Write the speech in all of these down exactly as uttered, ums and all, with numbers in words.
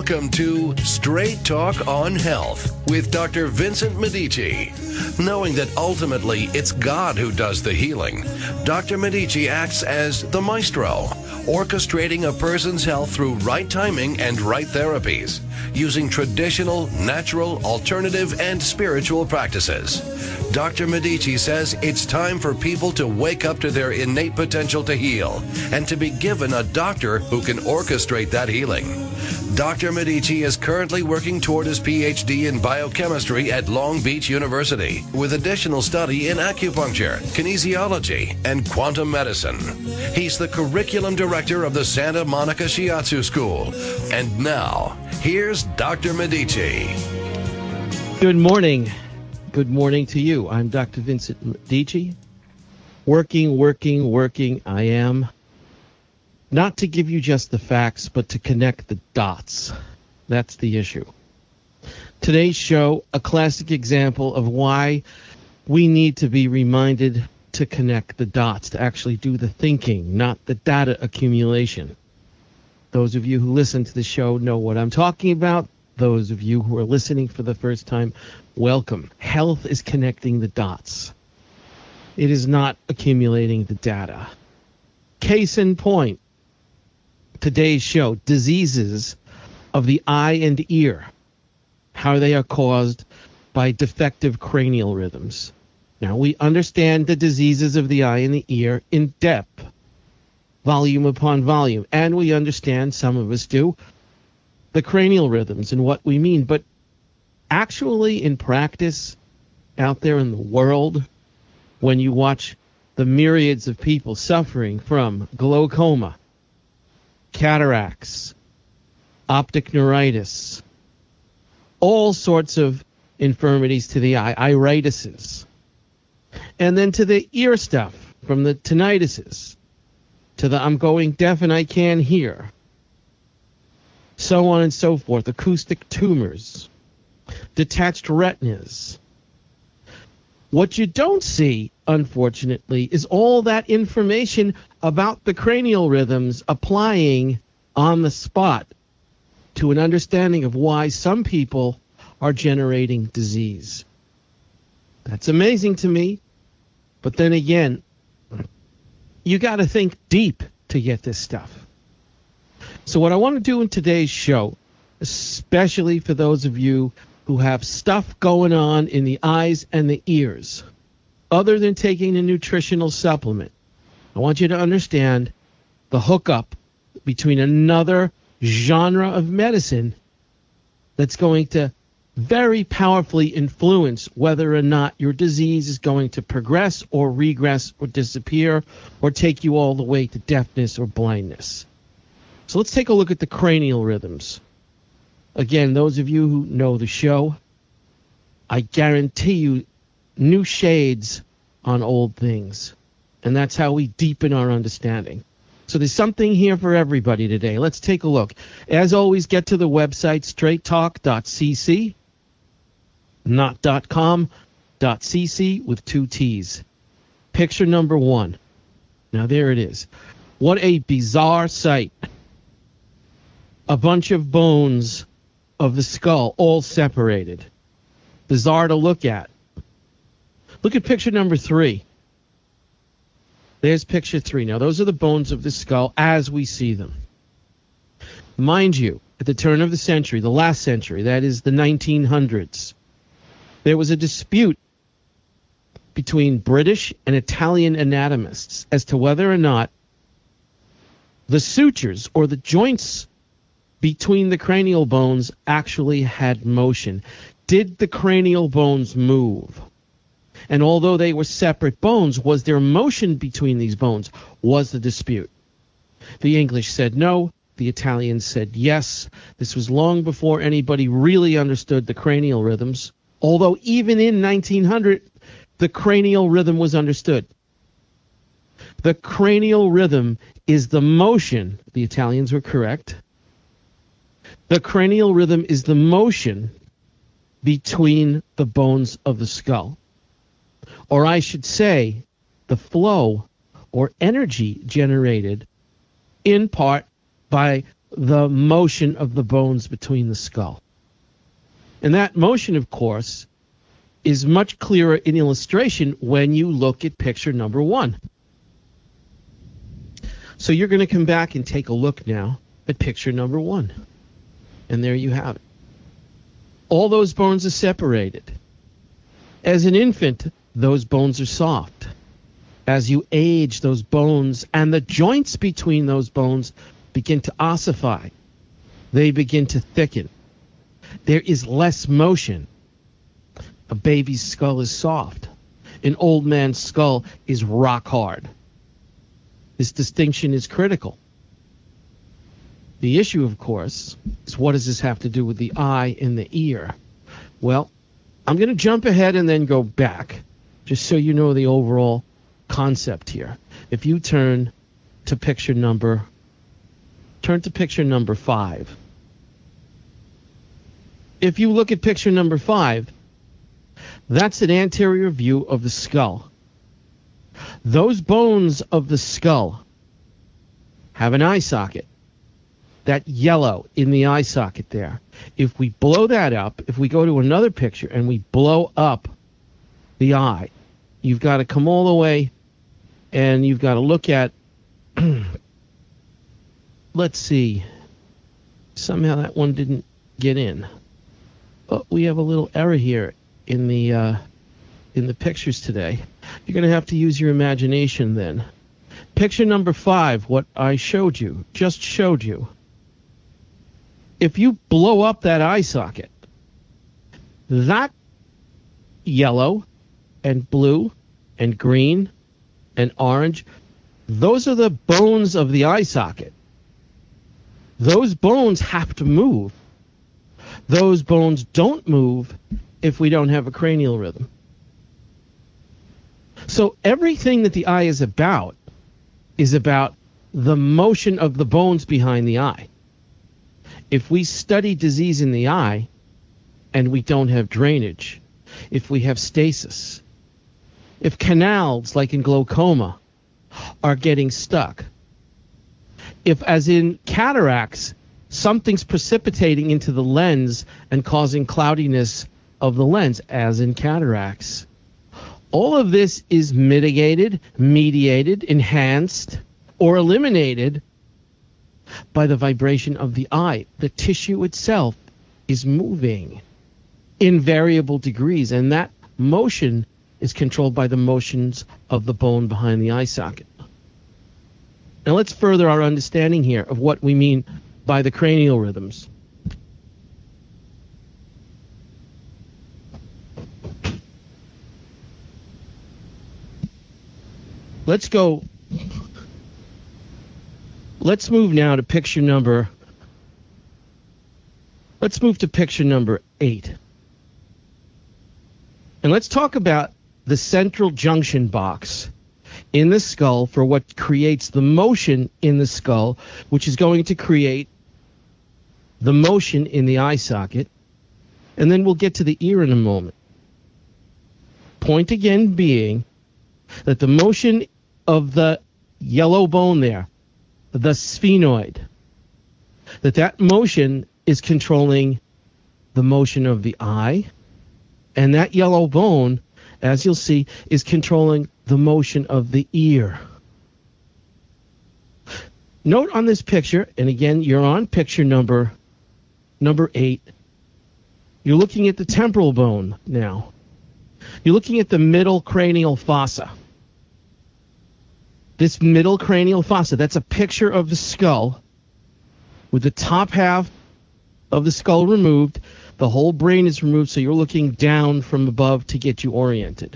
Welcome to Straight Talk on Health with Doctor Vincent Medici. Knowing that ultimately it's God who does the healing, Doctor Medici acts as the maestro, orchestrating a person's health through right timing and right therapies, using traditional, natural, alternative, and spiritual practices. Doctor Medici says it's time for people to wake up to their innate potential to heal and to be given a doctor who can orchestrate that healing. Doctor Medici is currently working toward his P H D in biochemistry at Long Beach University with additional study in acupuncture, kinesiology, and quantum medicine. He's the curriculum director of the Santa Monica Shiatsu School. And now, here's Doctor Medici. Good morning. Good morning to you. I'm Doctor Vincent Medici. Working, working, working. I am. Not to give you just the facts, but to connect the dots. That's the issue. Today's show, a classic example of why we need to be reminded to connect the dots, to actually do the thinking, not the data accumulation. Those of you who listen to the show know what I'm talking about. Those of you who are listening for the first time, welcome. Health is connecting the dots. It is not accumulating the data. Case in point, today's show, diseases of the eye and ear, how they are caused by defective cranial rhythms. Now, we understand the diseases of the eye and the ear in depth, volume upon volume, and we understand, some of us do, the cranial rhythms and what we mean. But actually, in practice, out there in the world, when you watch the myriads of people suffering from glaucoma, cataracts, optic neuritis, all sorts of infirmities to the eye, iritises, and then to the ear stuff, from the tinnituses to the I'm going deaf and I can't hear, so on and so forth, acoustic tumors, detached retinas. What you don't see, unfortunately, is all that information about the cranial rhythms applying on the spot to an understanding of why some people are generating disease. That's amazing to me. But then again, you got to think deep to get this stuff. So what I want to do in today's show, especially for those of you who have stuff going on in the eyes and the ears, other than taking a nutritional supplement, I want you to understand the hookup between another genre of medicine that's going to very powerfully influence whether or not your disease is going to progress or regress or disappear or take you all the way to deafness or blindness. So let's take a look at the cranial rhythms. Again, those of you who know the show, I guarantee you new shades on old things. And that's how we deepen our understanding. So there's something here for everybody today. Let's take a look. As always, get to the website, straight talk dot c c, not .com, .cc with two T's. Picture number one. Now there it is. What a bizarre sight. A bunch of bones of the skull all separated. Bizarre to look at. Look at picture number three. There's picture three. Now, those are the bones of the skull as we see them. Mind you, at the turn of the century, the last century, that is the nineteen hundreds, there was a dispute between British and Italian anatomists as to whether or not the sutures or the joints between the cranial bones actually had motion. Did the cranial bones move? And although they were separate bones, was there motion between these bones? Was the dispute. The English said no. The Italians said yes. This was long before anybody really understood the cranial rhythms. Although even in nineteen hundred, the cranial rhythm was understood. The cranial rhythm is the motion. The Italians were correct. The cranial rhythm is the motion between the bones of the skull. Or I should say, the flow or energy generated in part by the motion of the bones between the skull. And that motion, of course, is much clearer in illustration when you look at picture number one. So you're going to come back and take a look now at picture number one. And there you have it. All those bones are separated. As an infant, those bones are soft. As you age, those bones and the joints between those bones begin to ossify. They begin to thicken. There is less motion. A baby's skull is soft. An old man's skull is rock hard. This distinction is critical. The issue, of course, is what does this have to do with the eye and the ear? Well, I'm going to jump ahead and then go back, just so you know the overall concept here. If you turn to picture number, turn to picture number five. If you look at picture number five, that's an anterior view of the skull. Those bones of the skull have an eye socket. That yellow in the eye socket there. If we blow that up, if we go to another picture and we blow up the eye, you've got to come all the way and you've got to look at, let's see, somehow that one didn't get in. But we have a little error here in the uh, in the pictures today. You're going to have to use your imagination then. Picture number five, what I showed you, just showed you. If you blow up that eye socket, that yellow and blue and green and orange, those are the bones of the eye socket. Those bones have to move. Those bones don't move if we don't have a cranial rhythm. So everything that the eye is about is about the motion of the bones behind the eye. If we study disease in the eye and we don't have drainage, if we have stasis, if canals, like in glaucoma, are getting stuck, if, as in cataracts, something's precipitating into the lens and causing cloudiness of the lens, as in cataracts, all of this is mitigated, mediated, enhanced, or eliminated by the vibration of the eye. The tissue itself is moving in variable degrees, and that motion is controlled by the motions of the bone behind the eye socket. Now let's further our understanding here of what we mean by the cranial rhythms. Let's go, let's move now to picture number, let's move to picture number eight. And let's talk about the central junction box in the skull for what creates the motion in the skull, which is going to create the motion in the eye socket. And then we'll get to the ear in a moment. Point again being that the motion of the yellow bone there, the sphenoid, that that motion is controlling the motion of the eye, and that yellow bone, as you'll see, is controlling the motion of the ear. Note on this picture, and again, you're on picture number number eight, you're looking at the temporal bone now. You're looking at the middle cranial fossa. This middle cranial fossa, that's a picture of the skull with the top half of the skull removed. The whole brain is removed, so you're looking down from above to get you oriented.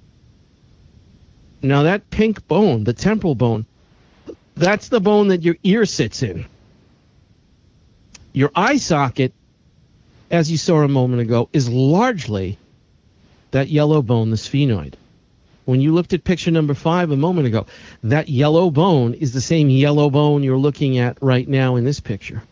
Now that pink bone, the temporal bone, that's the bone that your ear sits in. Your eye socket, as you saw a moment ago, is largely that yellow bone, the sphenoid. When you looked at picture number five a moment ago, that yellow bone is the same yellow bone you're looking at right now in this picture.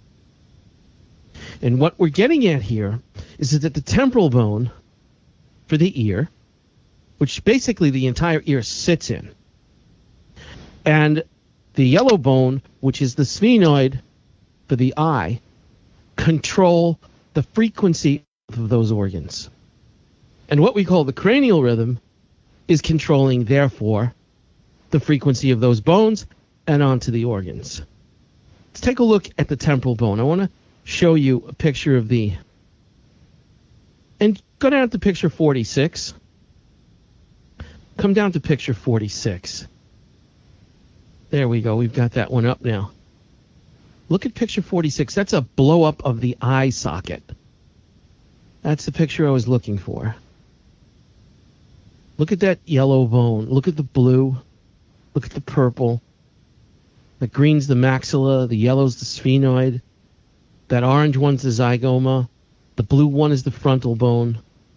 And what we're getting at here is that the temporal bone for the ear, which basically the entire ear sits in, and the yellow bone, which is the sphenoid, for the eye control the frequency of those organs. And what we call the cranial rhythm is controlling, therefore, the frequency of those bones and onto the organs. Let's take a look at the temporal bone. I want to show you a picture of the... And go down to picture forty-six. Come down to picture forty-six. There we go. We've got that one up now. Look at picture forty-six. That's a blow-up of the eye socket. That's the picture I was looking for. Look at that yellow bone. Look at the blue. Look at the purple. The green's the maxilla. The yellow's the sphenoid. That orange one's the zygoma. The blue one is the frontal bone.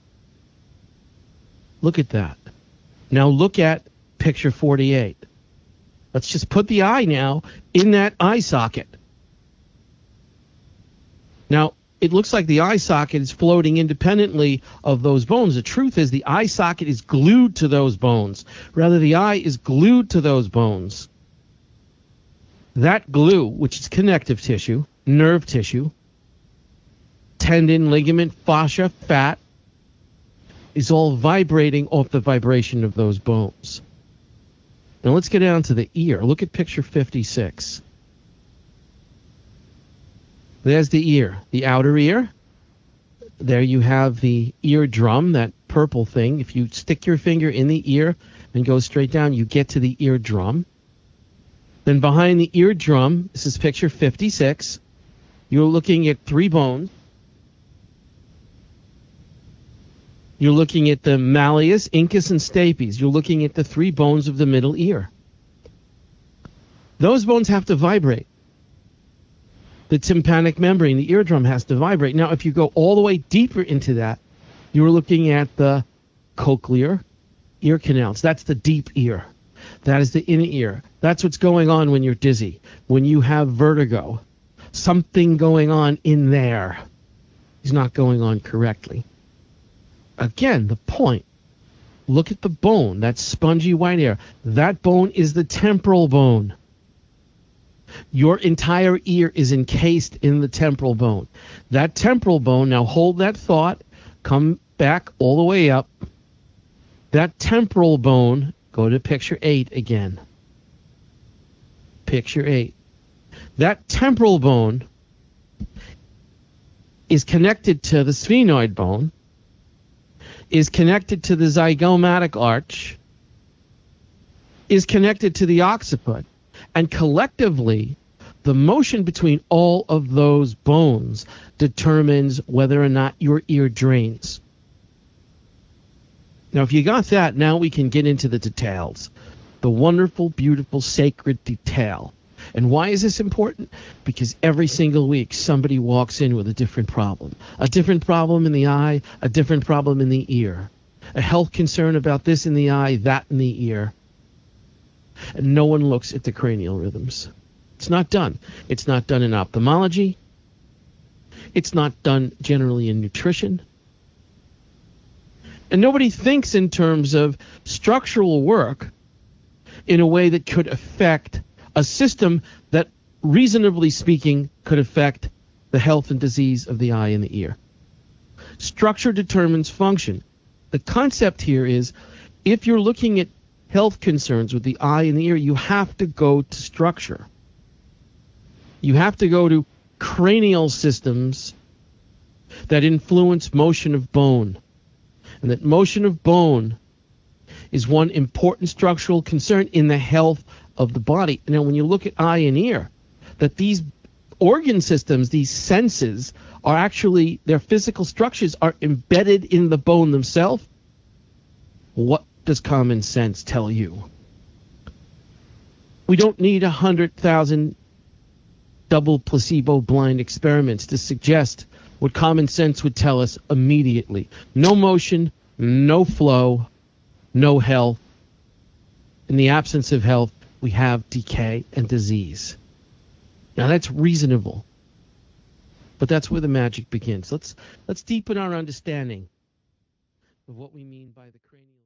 Look at that. Now look at picture forty-eight. Let's just put the eye now in that eye socket. Now, it looks like the eye socket is floating independently of those bones. The truth is the eye socket is glued to those bones. Rather, the eye is glued to those bones. That glue, which is connective tissue, nerve tissue, tendon, ligament, fascia, fat, is all vibrating off the vibration of those bones. Now let's get down to the ear. Look at picture fifty-six. There's the ear, the outer ear. There you have the eardrum, that purple thing. If you stick your finger in the ear and go straight down, you get to the eardrum. Then behind the eardrum, this is picture fifty-six, you're looking at three bones. You're looking at the malleus, incus, and stapes. You're looking at the three bones of the middle ear. Those bones have to vibrate. The tympanic membrane, the eardrum, has to vibrate. Now, if you go all the way deeper into that, you're looking at the cochlear ear canals. That's the deep ear. That is the inner ear. That's what's going on when you're dizzy, when you have vertigo. Something going on in there is not going on correctly. Again, the point. Look at the bone, that spongy white hair. That bone is the temporal bone. Your entire ear is encased in the temporal bone. That temporal bone, now hold that thought, come back all the way up. That temporal bone, go to picture eight again. Picture eight. That temporal bone is connected to the sphenoid bone, is connected to the zygomatic arch, is connected to the occiput, and collectively, the motion between all of those bones determines whether or not your ear drains. Now, if you got that, now we can get into the details. The wonderful, beautiful, sacred detail. And why is this important? Because every single week somebody walks in with a different problem. A different problem in the eye, a different problem in the ear. A health concern about this in the eye, that in the ear. And no one looks at the cranial rhythms. It's not done. It's not done in ophthalmology. It's not done generally in nutrition. And nobody thinks in terms of structural work in a way that could affect a system that, reasonably speaking, could affect the health and disease of the eye and the ear. Structure determines function. The concept here is, if you're looking at health concerns with the eye and the ear, you have to go to structure. You have to go to cranial systems that influence motion of bone. And that motion of bone is one important structural concern in the health of the body. Now, when you look at eye and ear, that these organ systems, these senses, are actually, their physical structures are embedded in the bone themselves. What does common sense tell you? We don't need a hundred thousand double placebo blind experiments to suggest what common sense would tell us immediately. No motion, no flow, no health. In the absence of health, we have decay and disease. Now that's reasonable, but that's where the magic begins. Let's let's deepen our understanding of what we mean by the cranial.